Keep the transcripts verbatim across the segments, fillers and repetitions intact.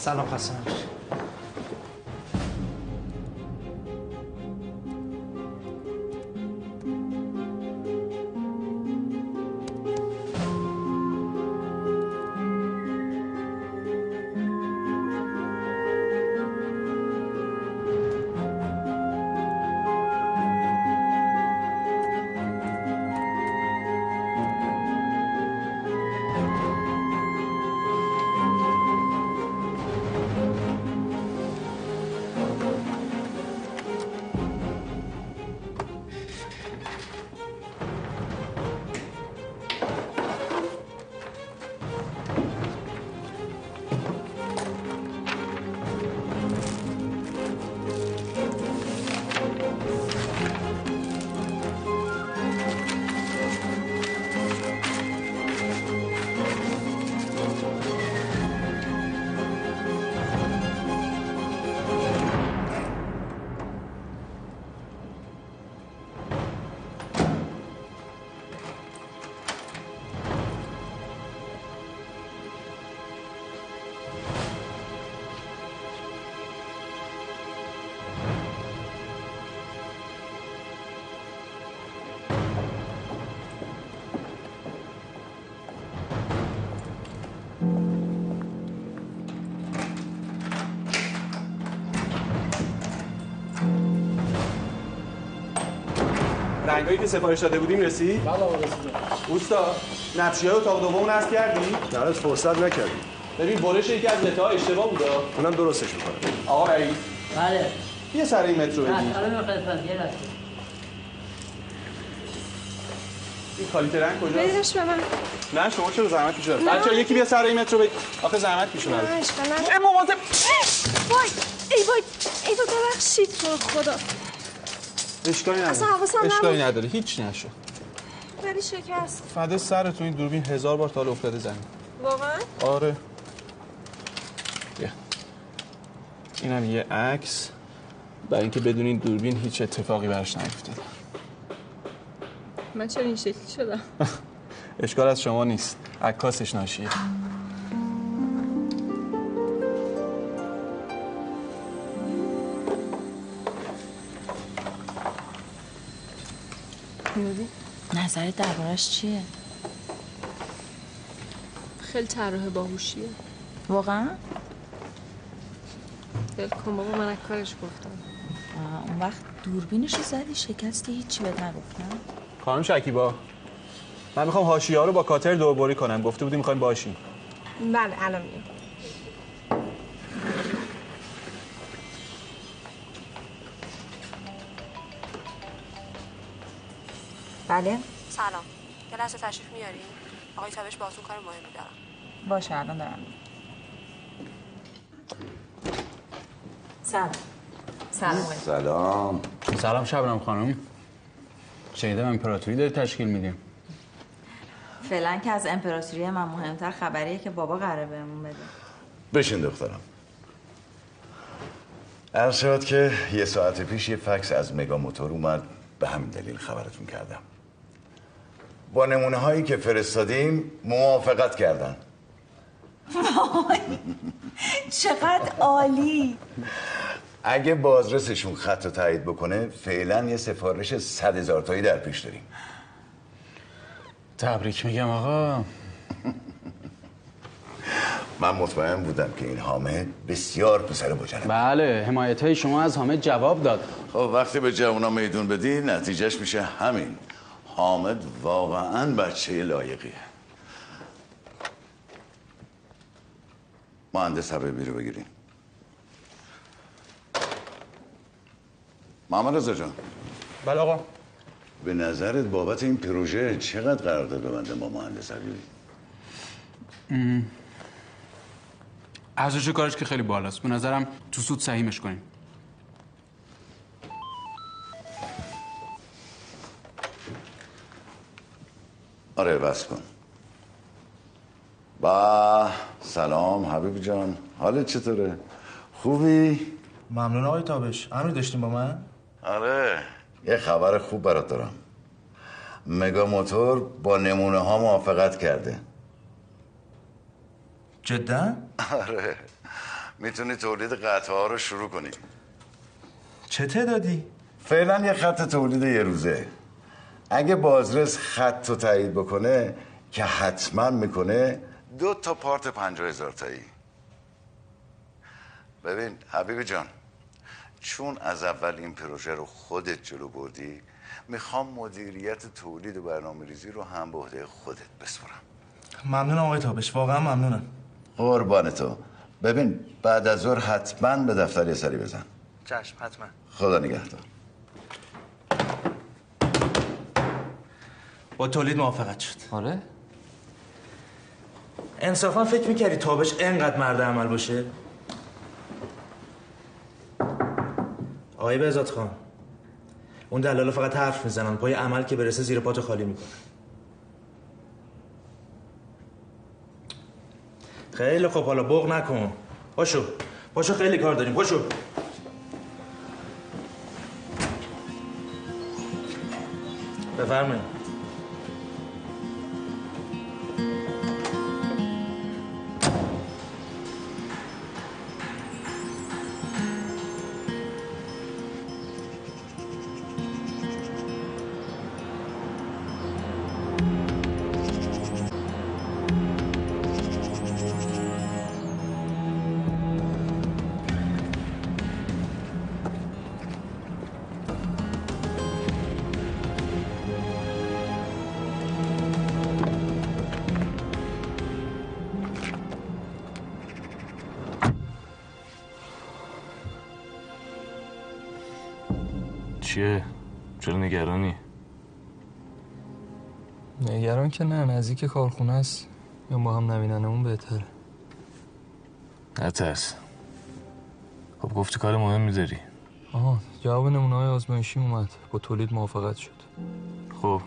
سلام خسته نباشی. رنگایی که سفارش داده بودیم رسید؟ بله آقا رسید. اوستا نقشه‌های اتاق دومو نصب کردی؟ نه هنوز فرصت نکردی. ببین برش یکی از نتاها اشتباه بوده. اونم درستش می‌کنم. آقا رئیس بله. یه سر این مترو بدی. نه الان خدمت یه لحظه. این کالیت رنگ کجاست؟ بریزش به من. نه شما چرا زحمت میشه؟ بچه‌ها یکی بیا سر این مترو بگی. آخه زحمت میشه برات. نه اشکال نداره. ای مواظب. وای ای وای ای وای ببخشید تو خدا. اشکالی نداره. اصلا حواسم نبود. اشکالی نداره. هیچ نشو. ولی شکست. فدا سرتون این دوربین هزار بار تا حالا افتاده زمین. واقعا؟ آره. بیا. اینم یه عکس برای اینکه بدونین دوربین هیچ اتفاقی براش نیفتاده. من چرا این شکلی شدم؟ اشکال از شما نیست. عکاسش ناشیه. نوری نظرت دربارش چیه؟ خیلی طراح باهوشیه. واقعا؟ ول کن بابا من از کارش گفتم. اون وقت دوربینشو زدی شکستی هیچی بهت نگفتم؟ خانم شکیبا من میخوام حاشیه‌ها رو با کاتر دوربری کنم. گفته بودی میخوایم باشیم. بله الان میام. بله؟ سلام. یه لحظه تشریف میارین؟ آقای تابش باهاتون کار مهمی دارم. باشه الان دارم. سلام. سلام. سلام. سلام شبنم خانم. شنیدم امپراتوری داری تشکیل میدیم. فعلا که از امپراتوری من مهمتر خبریه که بابا قراره بهمون بده. بشین دخترم. عرض شد که یه ساعت پیش یه فکس از مگا موتور اومد، به همین دلیل خبرتون کردم. با نمونه هایی که فرستادیم موافقت کردن. چقدر عالی. اگه بازرسشون خط رو تایید بکنه فعلا یه سفارش صد هزار تایی در پیش داریم. تبریک میگم آقا. من مطمئن بودم که این حامد بسیار پسر بجنه. بله حمایت های شما از حامد جواب داد. خب وقتی به جوونا میدون بدی نتیجهش میشه همین. حامد واقعا بچه لایقیه. مهندس حبیبی رو بگیریم. محمد رضا جان. بله آقا. به نظرت بابت این پروژه چقدر قرارداد ببنده با مهندس حبیبی؟ ارزش کارش که خیلی بالاست. به نظرم تو سود سهیمش کنیم. آره بس کن. با سلام حبیب جان، حالت چطوره؟ خوبی؟ ممنون آقای تابش. امری داشتیم با من؟ آره یه خبر خوب برات دارم. مگا موتور با نمونه ها موافقت کرده. جدا؟ آره میتونی تولید قطعه ها رو شروع کنی. چه تعدادی؟ فعلا یه خط تولید یه روزه. اگه بازرس خط رو تایید بکنه که حتما میکنه، دو تا پارت پنجاه هزار تایی. ببین حبیبی جان، چون از اول این پروژه رو خودت جلو بردی، میخوام مدیریت تولید و برنامه ریزی رو هم به عهده خودت بسپرم. ممنونم آقای تابش، واقعا ممنونم. قربان تو. ببین بعد از ظهر حتما به دفتر یه سری بزن. چشم حتما. خدا نگهدار. با تولید موافقت شد. آره؟ انصافا فکر میکردی تابش انقدر مرد عمل باشه؟ آقای بهزاد خان، اون دلالا فقط حرف میزنن، پای عمل که برسه زیر پاتو خالی میکنن. خیلی خب، حالا بغض نکن. پاشو پاشو، خیلی کار داریم. پاشو. بفرمایید. چیه؟ چرا نگرانی؟ نگران که نه، نزدیک کارخونه است، یا با هم نبیننمون بهتره. نترس. خب گفتی کار مهم میذاری. آها، جواب نمونه های آزمایشی اومد، با تولید موافقت شد. خب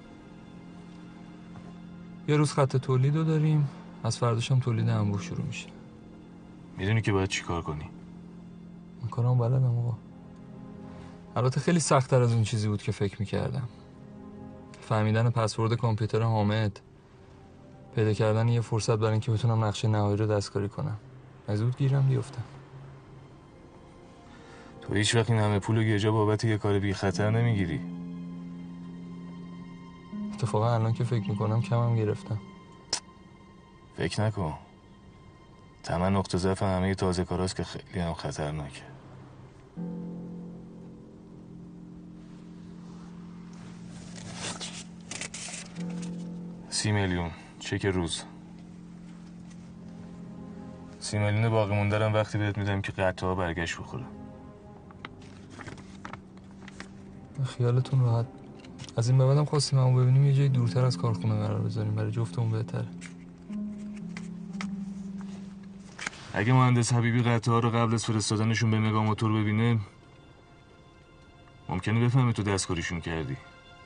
یه روز خط تولید رو داریم، از فرداش هم تولید انبوه شروع میشه. میدونی که باید چی کار کنی؟ من کارم بلدم آقا. البته خیلی سخت‌تر از اون چیزی بود که فکر میکردم. فهمیدن پسورد کامپیوتر حامد، پیدا کردن یه فرصت برای اینکه بتونم نقشه نهایی رو دستکاری کنم. از زود گیرم بیفتم. تو هیچ وقت این همه پول و گجا بابت یه کار بی خطر نمیگیری. اتفاقا الان که فکر میکنم کمم گرفتم. فکر نکن. تمن نقطه ضعف همه تازه کاراست که خیلی هم خطرناکه. سی میلیون چک روز. سی میلیون باقی موندرم وقتی بهت میدم که قطعه ها برگشت بخوره. خیالتون راحت. از این به بعدم خواستیم همو ببینیم یه جای دورتر از کارخونه قرار بذاریم، برای جفتمون بهتره. اگه مهندس حبیبی قطعه ها رو قبل از فرستادنشون به مگا موتور ببینه، ممکنه بفهمه تو دستکاریشون کردی.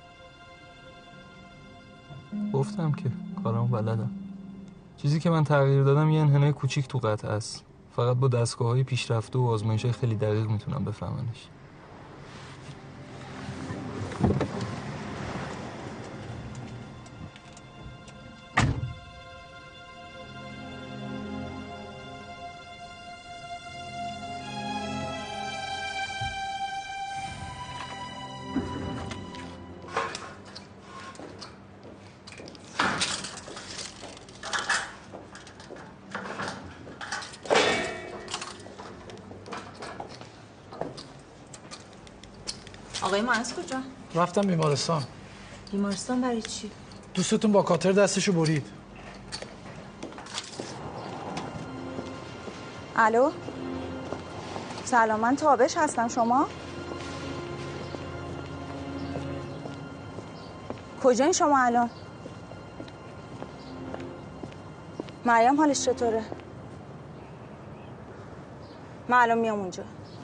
گفتم که کارمو بلدم. چیزی که من تغییر دادم یه انحنای کوچیک تو قطعه است. فقط با دستگاه‌های پیشرفته و آزمایش‌های خیلی دقیق میتونم بفهمنش. آقای مهندس کجا؟ رفتم بیمارستان. بیمارستان برای چی؟ دوستتون با کاتر دستشو برید. الو، سلام، من تابش هستم. شما کجایین شما الان؟ مریم حالش چطوره؟ من الان میام اونجا.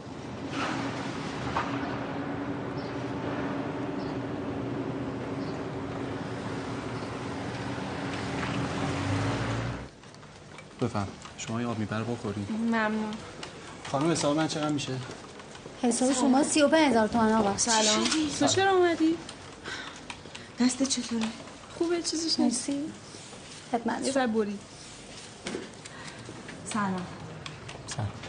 بفهم. شما یه آب میبر بخورید. ممنون. خانم حساب من چقدر میشه؟ حساب شما سی و پنج هزار تومن آقا. سلام. تو چرا اومدی؟ دست چطوره؟ خوبه، چیزیش نیستی؟ خدمت. یه ذره برید. سلام. سلام.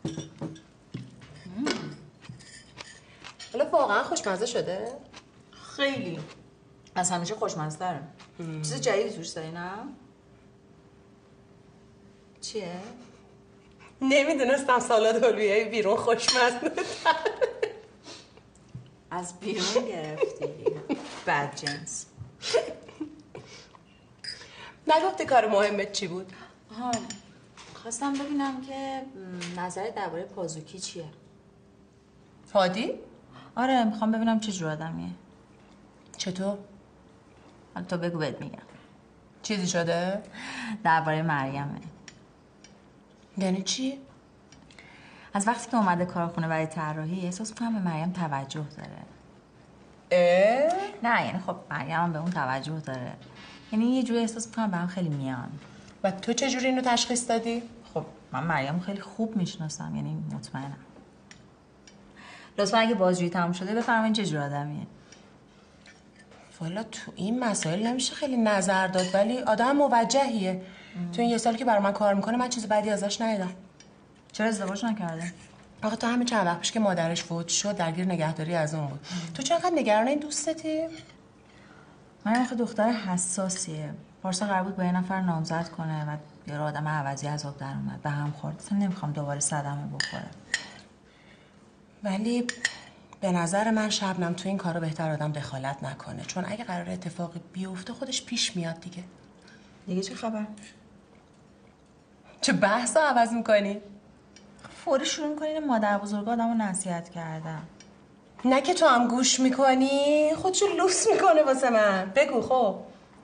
حالا واقعا خوشمزه شده؟ خیلی از همیشه خوشمزه داره. چیز جدیدی توش داری نه؟ چیه؟ نمیدونستم سالاد هلویای بیرون خوشمزه از بیرون گرفتی بد جنس. نگفتی کار مهمت چی بود؟ ها خواستم ببینم که نظر درباره پازوکی چیه. هادی؟ آره میخوام ببینم چه جور آدمیه. چطور؟ حالا تو بگو بهت میگم. چیزی شده؟ درباره مریمه. یعنی چی؟ از وقتی که اومده کارخونه برای طراحی احساس می‌کنم به مریم توجه داره. اه؟ نه یعنی خب مریم هم به اون توجه داره. یعنی یه جوری احساس می‌کنم به هم خیلی میان. و تو چه جوری اینو تشخیص دادی؟ خب من مریم خیلی خوب میشناسم، یعنی مطمئنم. لطفا اگه بازجویی تموم شده بفرمایید چه جور آدمیه. والا تو این مسائل نمیشه خیلی نظر داد، ولی آدم موجهیه. ام. تو این یه سالی که برای من کار میکنه من چیز بدی ازش ندیدم. چرا ازدواج نکرده؟ آخه تا همین چند وقت پیش که مادرش فوت شد درگیر نگهداری از اون بود. ام. تو چقدر نگران این دوستتی؟ من آخه دختر حساسیه. پارسا قرار بود با یه نفر نامزد کنه و یه آدم عوضی از آب در اومد به هم خورد. اصلا نمیخوام دوباره صدمه بخوره. ولی به نظر من شبنم تو این کارو بهتر آدم دخالت نکنه، چون اگه قرار اتفاقی بیفته خودش پیش میاد دیگه. دیگه چه خبر؟ چه بحثا عوض میکنی؟ فوری شروع میکنی این مادر بزرگ آدمو نصیحت کردن. نه که تو هم گوش میکنی، خودشو لوس میکنه واسه من. بگو خب.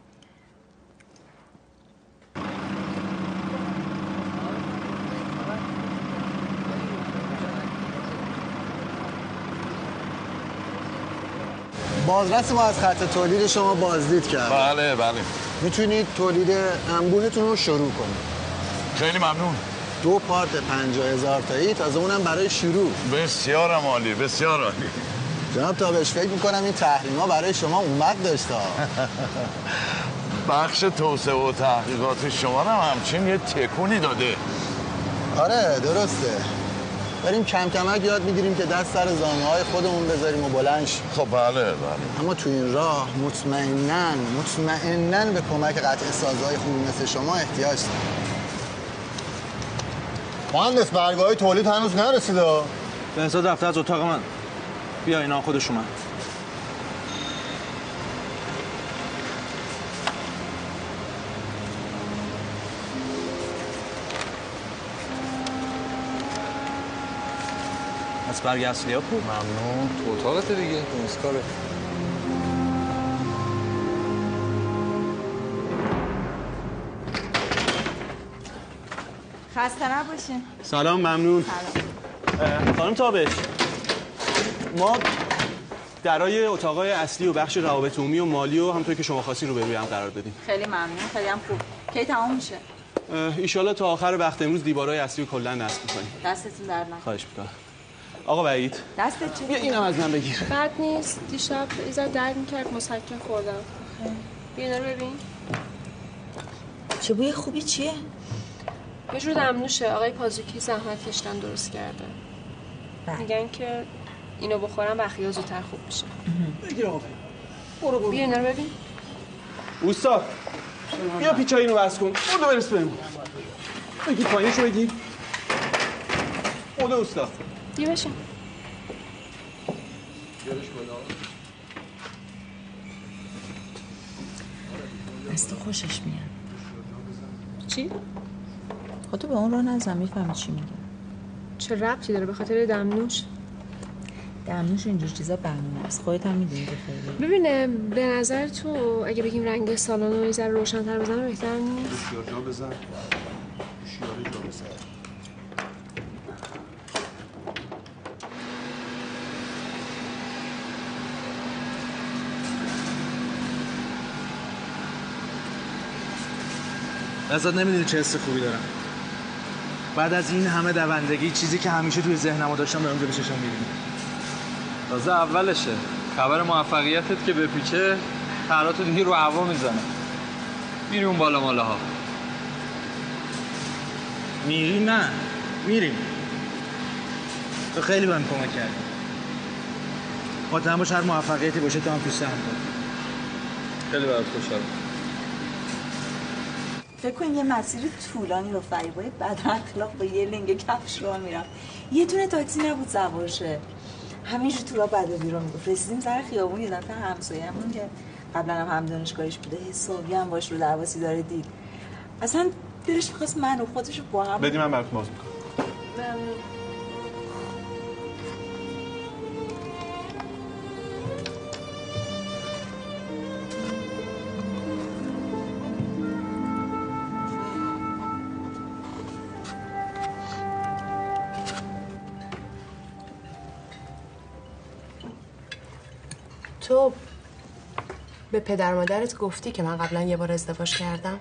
بازرس ما از خط تولید شما بازدید کرد. بله بله. میتونید تولید انبوهتون رو شروع کنید. خیلی ممنون. دو پارت پنجاه هزار تایی، تازه اونم برای شروع. بسیار عالی، بسیار عالی. جناب تابش فکر میکنم این تحریما برای شما اومد داشته. بخش توسعه و تحقیقات شما هم همچین یه تکونی داده. آره درسته. بریم کم کمک یاد میگیریم که دست سر زانوهای خودمون بذاریم و بلند شیم. خب بله بله. اما تو این راه مطمئناً مطمئناً به کمک قطع سازهای خوبی مثل شما احتیاج داریم. مهندس برگاه‌های تولید هنوز نرسیده. بهزاد رفته از اتاق من. بیا اینا خودش اومد. از برگ اصلی ها کو؟ ممنون. تو اتاقت دیگه. نمسکاره. خسته نباشین. سلام ممنون. سلام. خانم تابش، ما درای اتاقای اصلی و بخش روابط عمومی و مالی و همونطور که شما خواستین رو به روی هم قرار دادیم. خیلی ممنون. خیلی هم خوب. کی تمام میشه؟ ایشالا تا آخر وقت امروز دیوارای اصلی رو کلا نصب می‌کنیم. دستتون درد نکنه. خواهش می‌کنم. آقا وحید. دستت چه؟ بیا اینم از من بگیر. بد نیست. دیشب ایزا درد می‌کرد مسکن خوردم. بیا اینا رو ببین. چه بوی خوبی چیه؟ یه جور دمنوشه. آقای پازوکی زحمت کشیدن درست کرده. میگن که اینو بخورم بخیه زودتر خوب میشه. بگیر آقا. برو برو. بیا اینا رو ببین. اوستا. بیا پیچای اینو بس کن. برو برس بهم. بگیر پایینشو بگیر. خود اوستا. بیا بشین. از تو خوشش میاد. چی؟ خودتو به اون رو نزن میفهمی چی میگه. چه ربطی داره به خاطر دمنوش؟ دمنوش اینجور چیزا بهونه است. خودت هم میدونی که خیلی. ببینه به نظر تو اگه بگیم رنگ سالن رو یه ذره روشن‌تر بزنه بهتر نیست؟ بسیار جا بزن. شیاره جا بزن. ازت نمیدونی چه حس خوبی دارم. بعد از این همه دوندگی چیزی که همیشه توی ذهنمو داشتم دارم جلوی چشم می‌بینم. تازه اولشه. خبر موفقیتت که بپیچه طراتو دیگه رو هوا میزنه. میری اون بالا ماله ها. میری نه. میریم. تو خیلی بهم کمک کردی. مطمئن باش هر موفقیتی باشه تو هم تو سهم کن. خیلی برات خوشحالم. فکر کن یه مسیر طولانی رو فریبای بد اخلاق با یه لنگ کفش راه میرم. یه دونه تاکسی نبود سوارشه. همینجور تو راه بد و بیرون میگفت. رسیدیم سر خیابون یه دفعه همسایه‌مون که قبلا هم هم دانشگاهیش بوده حسابی هم باش رو درواسی داره دید. اصلا دلش می‌خواست من و خودش رو با هم بدی من براتون باز می‌کنم. ممنون. تو به پدر مادرت گفتی که من قبلا یه بار ازدواج کردم؟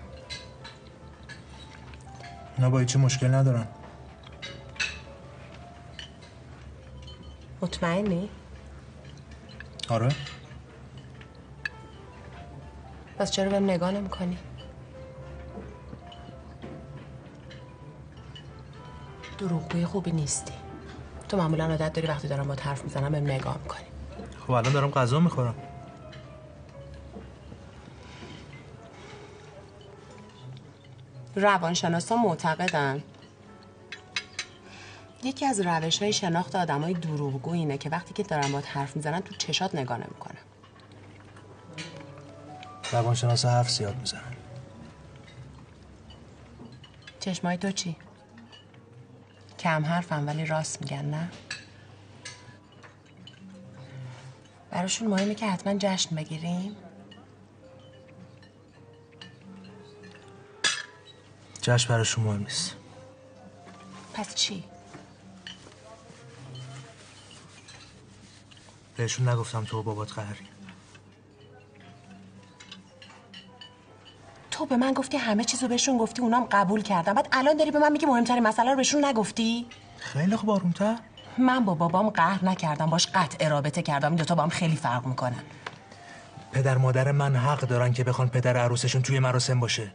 اونا با هیچی مشکل ندارن. مطمئنی؟ آره. پس چرا بهم نگاه نمی‌کنی؟ دروغگوی خوبی نیستی. تو معمولا عادت داری وقتی دارم با حرف میزنم بهم نگاه می‌کنی. خب الان دارم غذا میخورم. روانشناسا معتقدن یکی از روش‌های شناخت آدمای دروغگو اینه که وقتی که دارن باهات حرف میزنن تو چشات نگاه نمی‌کنن. روانشناسا حرف زیاد میزنن. چشمای تو چی؟ کم حرفن ولی راست میگن نه؟ براشون مهمه که حتما جشن بگیریم؟ جشن براشون مهم نیست. پس چی؟ بهشون نگفتم تو و بابات قهری. تو به من گفتی همه چیزو بهشون گفتی اونام قبول کردن، بعد الان داری به من میگی مهمترین مسئله رو بهشون نگفتی؟ خیلی خوب آروم‌تر. من با بابام قهر نکردم، باش قطع رابطه کردم. این دوتا با هم خیلی فرق میکنن. پدر مادر من حق دارن که بخوان پدر عروسشون توی مراسم باشه.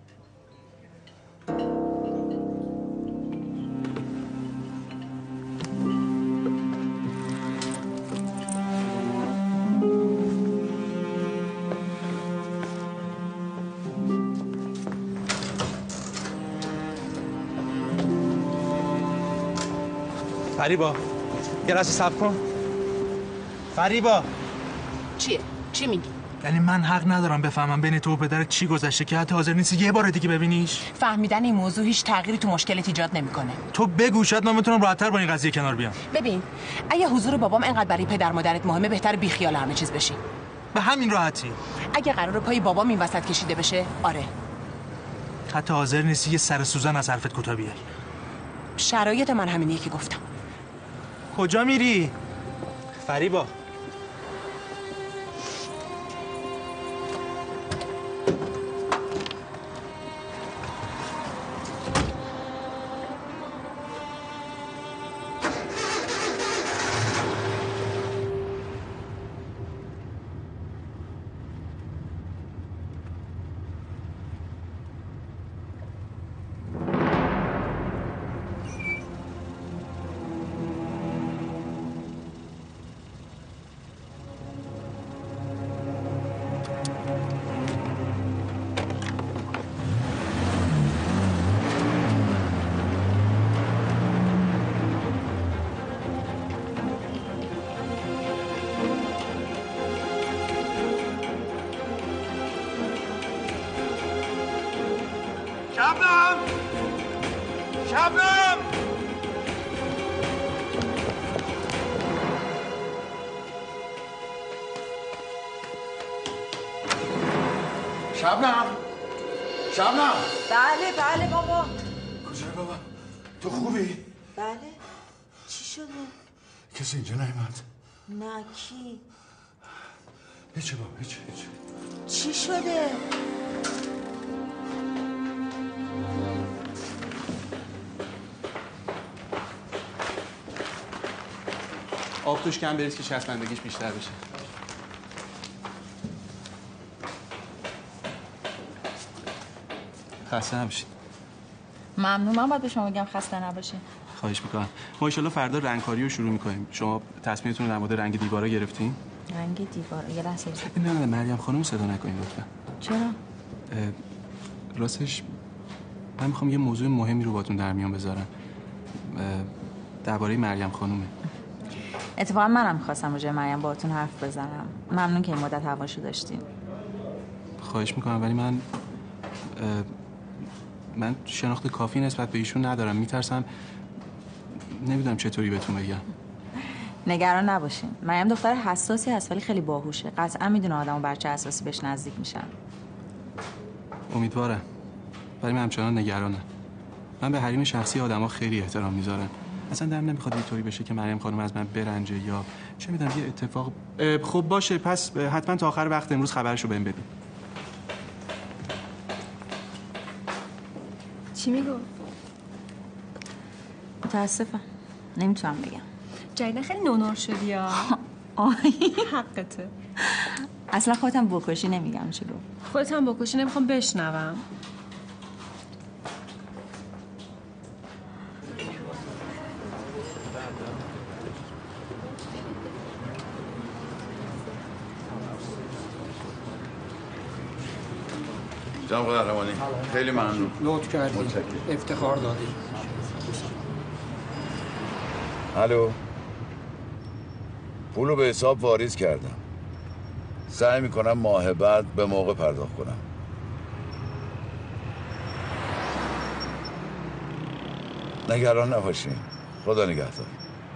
فریبا یه لحظه صبر کن. فریبا چیه؟ چی میگی؟ یعنی من حق ندارم بفهمم بین تو و پدرت چی گذشته که حتی حاضر نیستی یه بار دیگه ببینیش؟ فهمیدن این موضوع هیچ تغییری تو مشکلت ایجاد نمیکنه. تو بگو شاید من بتونم راحت‌تر با این قضیه کنار بیام. ببین اگه حضور بابام انقدر برای پدر مادرت مهمه بهتر بیخیال همه چیز بشی. به همین راحتی. اگه قرار پای بابام این وسط کشیده بشه آره. حتی حاضر نیستی یه سر سوزن از حرفت کوتاه بیای. شرایط من همینیه که گفتم. کجا میری؟ فریبا شبنم شبنم شبنم شبنم بله بله بابا. کجای بابا؟ تو خوبی؟ بله. چی شده؟ کسی اینجا نیومد؟ نه کی؟ هیچی بابا هیچی هیچی. چی شده؟ آب توش کم بریز که چسبندگیش بیشتر بشه. خسته نباشید. ممنون. من باید به شما بگم خسته نباشین. خواهش میکنم. ما ان فردا رنگکاری رو شروع میکنیم. شما تصمیمتون رو در مورد رنگ دیوارا گرفتین؟ رنگ دیوار یه لحظه نه نه مریم خانم صدا نکنین لطفا. چرا؟ راستش من میخوام یه موضوع مهمی رو باتون در میان بذارم. درباره مریم خانومه. اتفاقا منم می‌خواستم راجع به مریم باهاتون حرف بزنم. ممنون که این مدت هواشو داشتین. خواهش میکنم ولی من من شناخت کافی نسبت به ایشون ندارم. میترسم نمیدونم چطوری بهتون بگم. نگران نباشین. مریم دختر حساسی هست ولی خیلی باهوشه. قطعا میدونه آدمو بر چه اساسی بهش نزدیک میشن. امیدوارم. ولی من همچنان نگرانم. من به حریم شخصی آدما خیلی احترام میذارم. اصلا دلم نمیخواد اینطوری بشه که مریم خانم از من برنجه یا چه میدونم یه اتفاق. خب باشه پس حتما تا آخر وقت امروز خبرشو بهم بدید. چی میگو؟ متاسفم. نمیتونم بگم. جدیدن خیلی نونور شدی یا؟ آی حقته. اصلا خودم بکشی نمیگم چی گفت. خودت هم بکشی نمیخوام بشنوم. جناب قهرمانی خیلی ممنون. لطف کردی. افتخار دادی. الو. پولو به حساب واریز کردم. سعی میکنم ماه بعد به موقع پرداخت کنم. نگران نباشین. خدا نگهدار.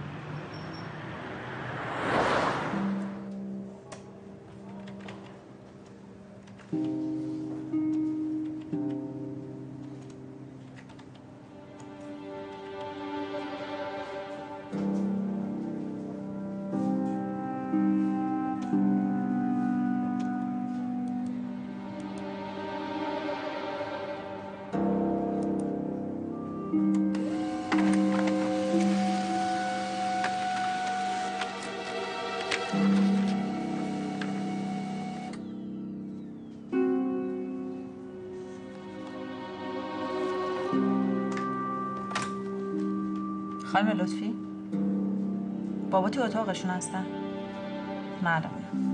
خانم لطفی بابا تو اتاقشون هستن؟ معلومه.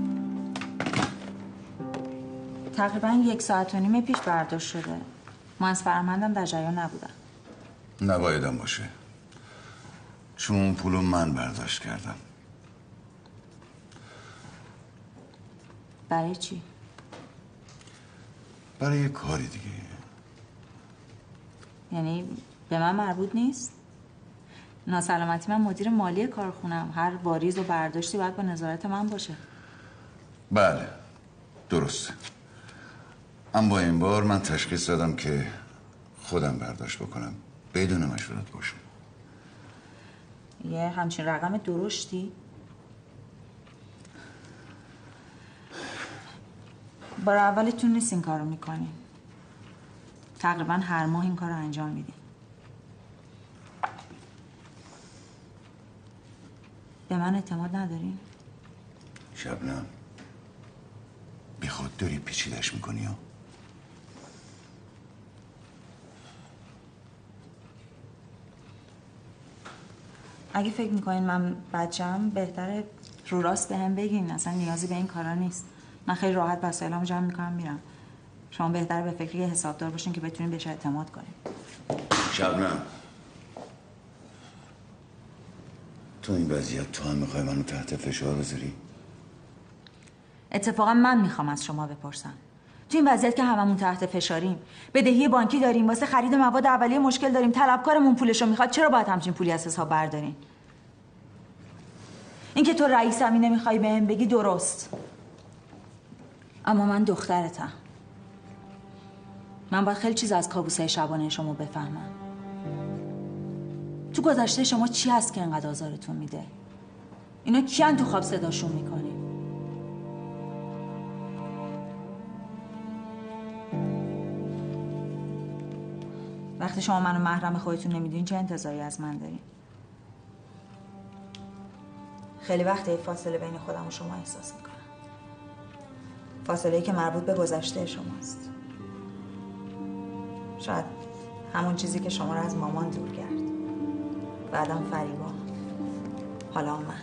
تقریبا یک ساعت و نیم پیش برداشت شده. ما از فرمندم در جریان نبودم. نبایدم باشه چون پولو من برداشت کردم. برای چی؟ برای یه کاری دیگه. یعنی به من مربوط نیست؟ ناسلامتی من مدیر مالی کارخونم. هر واریز و برداشتی باید با نظارت من باشه. بله درسته. اما با این بار من تشخیص دادم که خودم برداشت بکنم بدون مشورت باشم. یه همچین رقم درشتی؟ بار اولتون نیست این کارو میکنین. تقریبا هر ماه این کارو انجام میدین. به من اعتماد ندارین؟ شبنم بی خود داری پیچیدش میکنی ها؟ اگه فکر میکنین من بچم بهتره رو راست به هم بگین. اصلا نیازی به این کارا نیست. من خیلی راحت وسایلامو جمع میکنم میرم. شما بهتره به فکر یه حسابدار باشین که بتونین بهش اعتماد کنین. شبنم تو این وضعیت تو هم میخوای منو تحت فشار بذاری؟ اتفاقا من میخوام از شما بپرسم. تو این وضعیت که هممون تحت فشاریم، بدهی بانکی داریم، واسه خرید مواد اولیه مشکل داریم، طلبکارمون پولشو میخواد، چرا باید همچین پولی از حساب بردارین؟ اینکه تو رئیسمی نمیخوای بهم بگی درست، اما من دخترتم. من باید خیلی چیز از کابوسای شبانه شما بفهمم. تو گذشته شما چی هست که انقدر آزارتون میده؟ اینا کیان تو خواب صداشون میکنی؟ وقتی شما منو محرم خودتون نمیدونین چه انتظاری از من دارین؟ خیلی وقته فاصله بین خودم و شما احساس میکنم. فاصله‌ای که مربوط به گذشته شماست. شاید همون چیزی که شما رو از مامان دور کرد. بعدم فریبا، حالا من.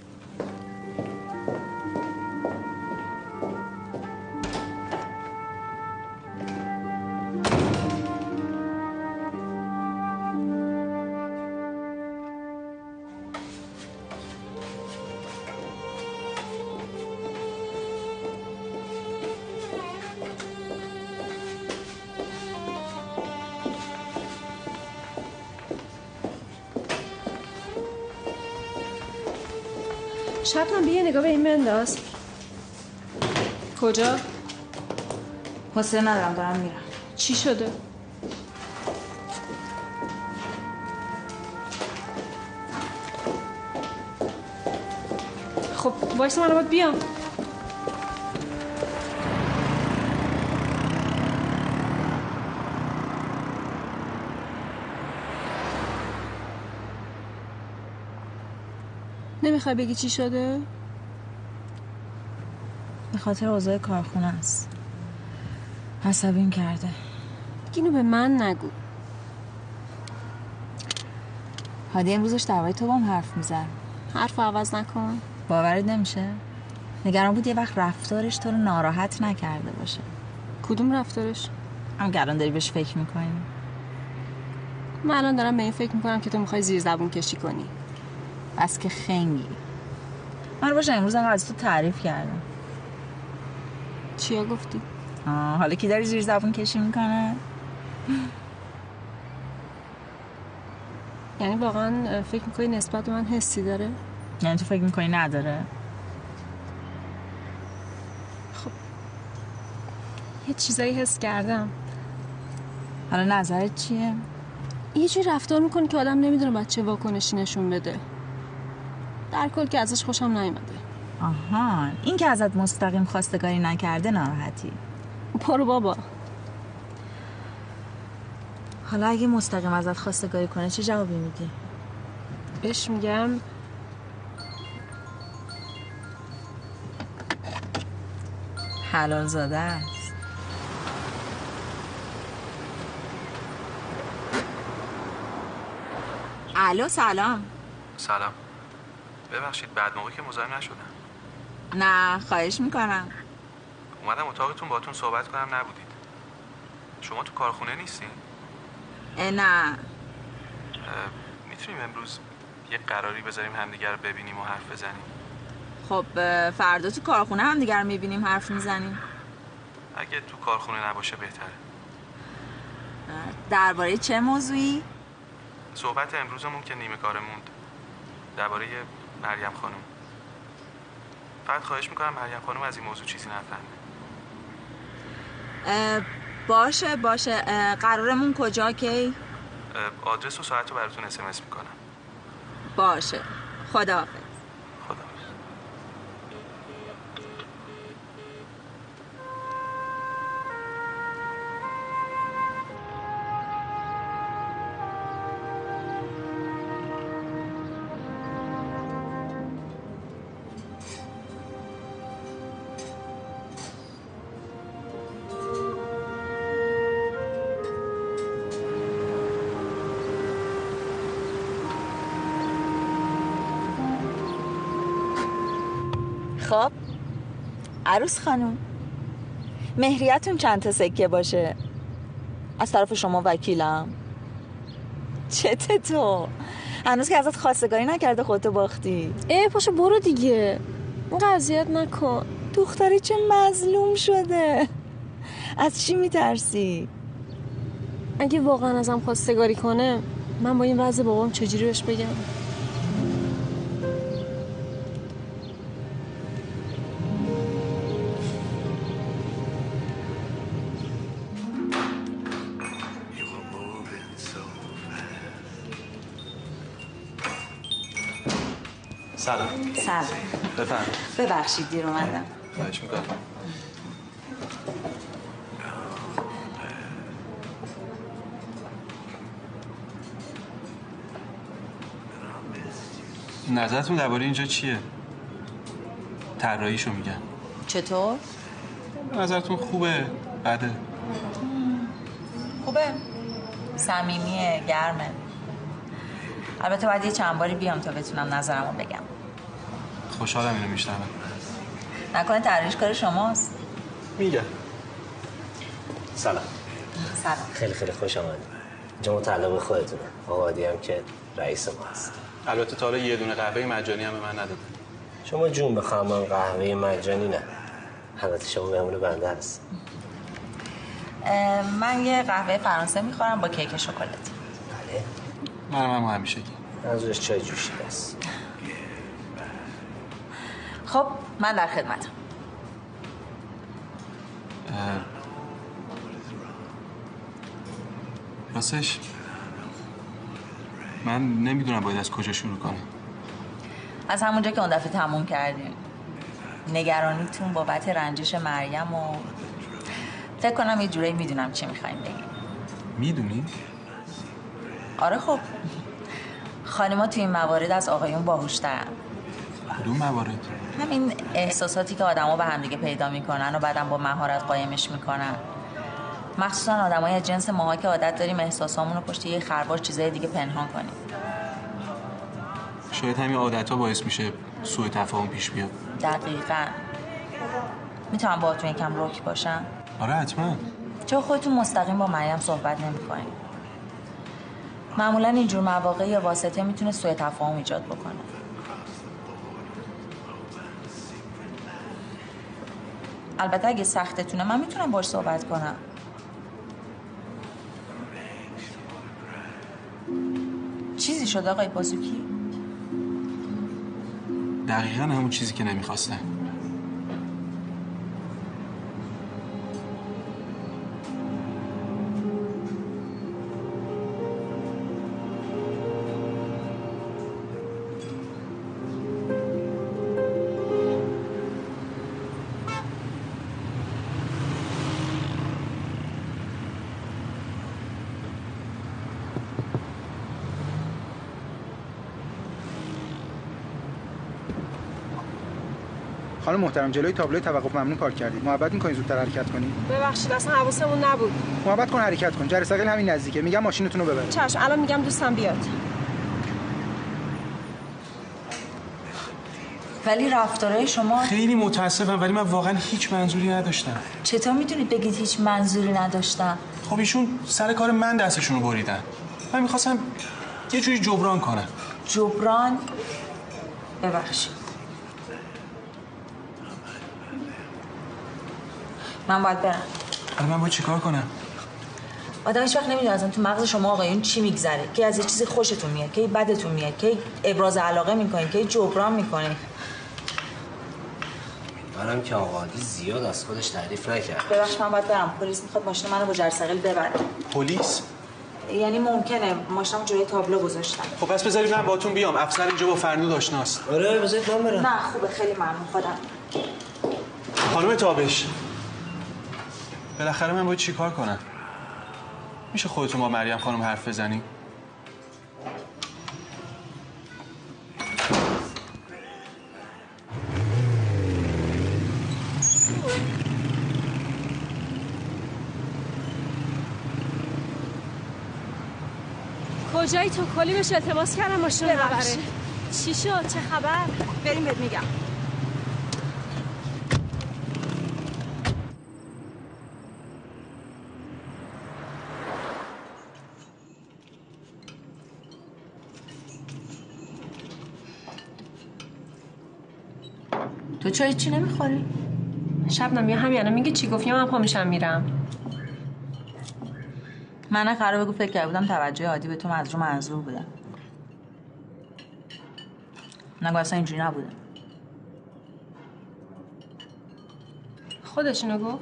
شبنم بیا نگاه به این بنداز. کجا؟ حوصله ندارم، دارم میرم. چی شده؟ خب وایس من رو باید بیام. نمیخوای بگی چی شده؟ به خاطر اوضاع کارخونه است. عصبیم کرده. اینو به من نگو. هادی امروزش درباره تو با هم حرف میزن. حرف عوض نکن. باورت نمیشه؟ نگران بود یه وقت رفتارش تو رو ناراحت نکرده باشه. کدوم رفتارش؟ هم الان داری بهش فکر میکنی؟ من الان دارم به این فکر میکنم که تو میخوای زیر زبون کشی کنی. بس که خنگی. من باشه امروز انقدر از تو تعریف کردم. چیا گفتی؟ آه حالا کی داری زیر زبون کشی میکنه؟ یعنی واقعا فکر میکنی نسبت به من حسی داره؟ یعنی تو فکر میکنی نداره؟ خب یه چیزایی حس کردم. حالا نظرت چیه؟ یه جوری رفتار میکنه که آدم نمیدونه باید چه واکنشی نشون بده. در کل که ازش خوشم نیومده. آها این که ازت مستقیم خواستگاری نکرده ناراحتی؟ برو بابا. حالا اگه مستقیم ازت خواستگاری کنه چه جوابی میدی؟ بهش میگم حلال زاده است. الو سلام. سلام. ببخشید بعد موقعی که مزاحم نشدم. نه خواهش میکنم. اومدم اتاقتون باهاتون صحبت کنم نبودید. شما تو کارخونه نیستین؟ نه. میتونیم امروز یه قراری بذاریم همدیگر رو ببینیم و حرف بزنیم؟ خب فردا تو کارخونه همدیگر رو میبینیم حرف میزنیم. اگه تو کارخونه نباشه بهتره. درباره چه موضوعی؟ صحبت امروزمون که نیمه کاره موند. درباره مریم خانم. فقط خواهش میکنم مریم خانم از این موضوع چیزی نفهمه. باشه باشه. قرارمون کجا کی؟ آدرس و ساعت رو براتون اس ام اس میکنم. باشه. خداحافظ. خداحافظ. خب عروس خانم مهریتون چند تا سکه باشه؟ از طرف شما وکیلم. چته تو؟ هنوز که ازت خواستگاری نکرده خودتو باختی. ای پاشو برو دیگه. این قضیت نکن. دختری چه مظلوم شده. از چی میترسی؟ اگه واقعا ازم خواستگاری کنه من با این وضع بابام چجوری بهش بگم؟ سلام. سلام. بفرم. ببخشید دیر اومدم. خواهش میکنم. نظرتون درباره اینجا چیه؟ طراحیشو میگن. چطور؟ نظرتون خوبه؟ بده؟ خوبه. صمیمیه، گرمه. البته باید یه چند باری بیام تا بتونم نظرمو بگم. خوشحالم اینو میشنوم. نکنه تحریش کار شماست؟ میگم. سلام. سلام. خیلی خیلی خوش آمدید. اینجا متعلق به خودتونه. آقا عادی هم که رئیس ما هست. البته تا حالا یه دونه قهوه مجانی هم به من ندادن. شما جون بخوام من قهوه مجانی نه. البته شما مهمون بنده هست. من یه قهوه فرانسه میخورم با کیک شکلاتی. بله. منم هم همیشه گی. منظورش چای جوشی است. خب من در خدمتم. راستش من نمیدونم باید از کجا شروع کنم. از همونجا که اون دفعه تموم کردیم. نگرانیتون بابت رنجش مریم و فکر کنم یه جورایی میدونم چی میخوایم بگیم. میدونی؟ آره خب خانم‌ها توی این موارد از آقایون باهوش‌ترن. کدوم موارد؟ همین احساساتی که آدما به هم دیگه پیدا میکنن و بعدم با مهارت قایمش میکنن. مخصوصا آدمای از جنس ماها که عادت داریم احساسامون رو پشت یه خربار چیزای دیگه پنهان کنیم. شاید همین عادت‌ها باعث میشه سوء تفاهم پیش بیاد. دقیقاً. میتونم باهاتون یکم رک باشم؟ آره حتما. چرا خودتون مستقیم با مریم صحبت نمی‌کنین؟ معمولاً اینجور مواقع یا واسطه میتونه سوء تفاهم ایجاد بکنه. البته اگه سختتونه من میتونم باهاش صحبت کنم. چیزی شد آقای بازوکی؟ دقیقاً همون چیزی که نمیخواستم. خانم محترم جلوی تابلوی توقف ممنوع کار کردید. محبت می‌کنید زودتر حرکت کنید؟ ببخشید اصلا حواسمون نبود. محبت کن حرکت کن. جره ثقیل همین نزدیکه. میگم ماشینتون رو ببرید. چشم الان میگم دوستم بیاد. ولی رفتارهای شما خیلی متاسفم ولی من واقعا هیچ منظوری نداشتم. چطور میتونید بگید هیچ منظوری نداشتم؟ خب ایشون سر کار من دستشون رو بریدن. من میخواستم یه جوری جبران کنم. جبران؟ ببخشید. من باید برم. حالا من باید چیکار کنم؟ آدم هیچ وقت نمیدونه اصلا تو مغز شما آقایون چی میگذره. که از یه چیزی خوشتون میاد، که بدتون میاد، که ابراز علاقه میکنین، که جبران میکنین. منم که آقا عادی زیاد از خودش تعریف نکرد. ببخشید من باید برم. پلیس میخواد ماشین منو با جرثقیل ببره. پلیس؟ یعنی ممکنه ماشینم جلوی تابلو گذاشتم. خب پس بذارید من باهاتون بیام. افسر اینجا با فرنود آشناست. آره بذارید من برم. نه خوبه خیلی ممنون خودم. خانم تابش بالاخره من باید چی کار کنم؟ میشه خودتون با مریم خانم حرف بزنی؟ کجایی تو؟ کلی بهش التماس کردم ماشین رو ببره. چی شد؟ چه خبر؟ بریم بهت میگم. تو چای چی نمیخوری؟ شبنم یا همین الان میگه چی گفت یا من پا میشم میرم. من قرار بگو فکر کرده بودم توجه عادی به تو از رو منظور بودم. نگو اصلا اینجوری نبوده. خودشونو گفت؟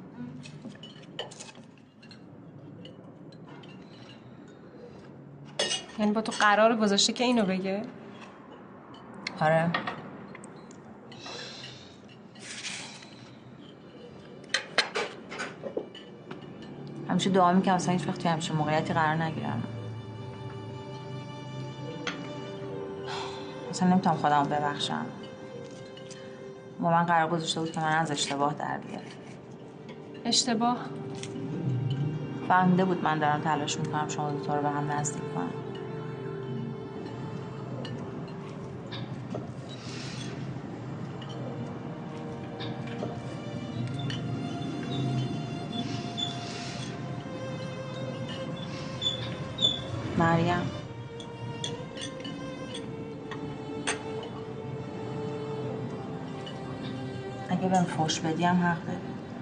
یعنی با تو قرار گذاشته که اینو بگه؟ آره. همیشه دعا میکنم اصلا هیچ وقت توی همچین موقعیتی قرار نگیرم. اصلا نمیتونم خودمو ببخشم. با من قرار گذاشته بود که من از اشتباه در بیاره. اشتباه؟ فهمیده بود من دارم تلاش میکنم شما دوتا رو به هم نزدیک کنم. مریم اگه بهم فوش بدی هم حق داری.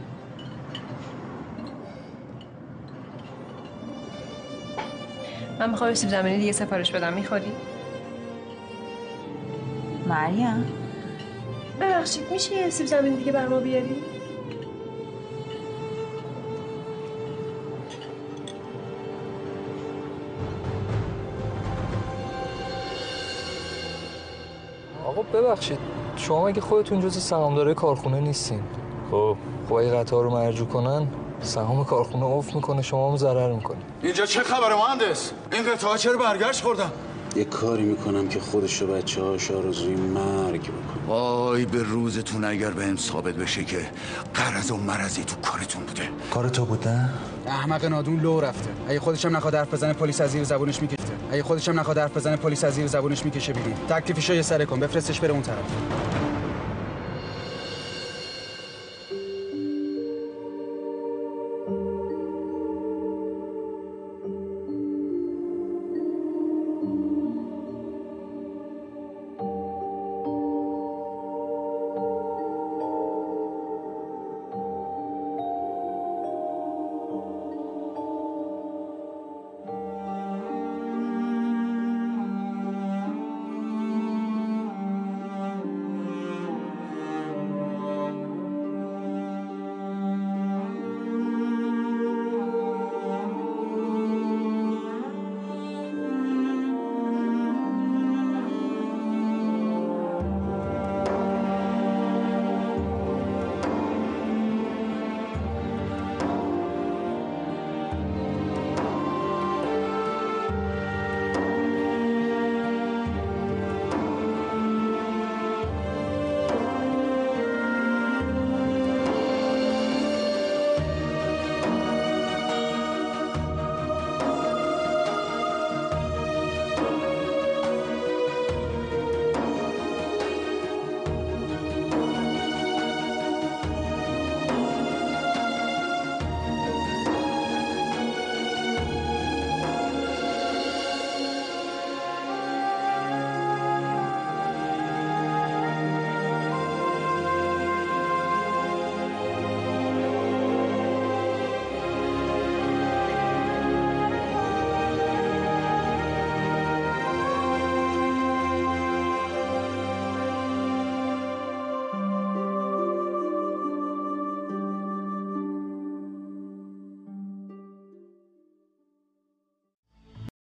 من میخوام سیب زمینی دیگه سفارش بدم، میخوری؟ مریم ببخشید میشه یه سیب زمینی دیگه بر ما بیاری؟ آقا ببخشید شما اگه خودتون جز سهامدارای کارخونه نیستین. خب خب اگه قطعا رو مرجوع کنن سهام کارخونه افت میکنه، شما هم ضرر میکنه. اینجا چه خبره مهندس؟ این قطعه چرا برگشت خوردن؟ یه کاری میکنم که خودش و بچه هاش آرزوی مرگ بکنه. وای به روزتون اگر به این ثابت بشه که قرض و مرضی تو کارتون بوده. کار تو بوده؟ احمق نادون لو رفته. اگه خودش هم نخواد حرف بزنه پلیس از زیر زبونش میکشه. اگه خودش هم نخواد حرف بزنه پلیس از زیر زبونش میکشه بیرون. تکلیفشو یه سره کن، بفرستش بره اون طرف.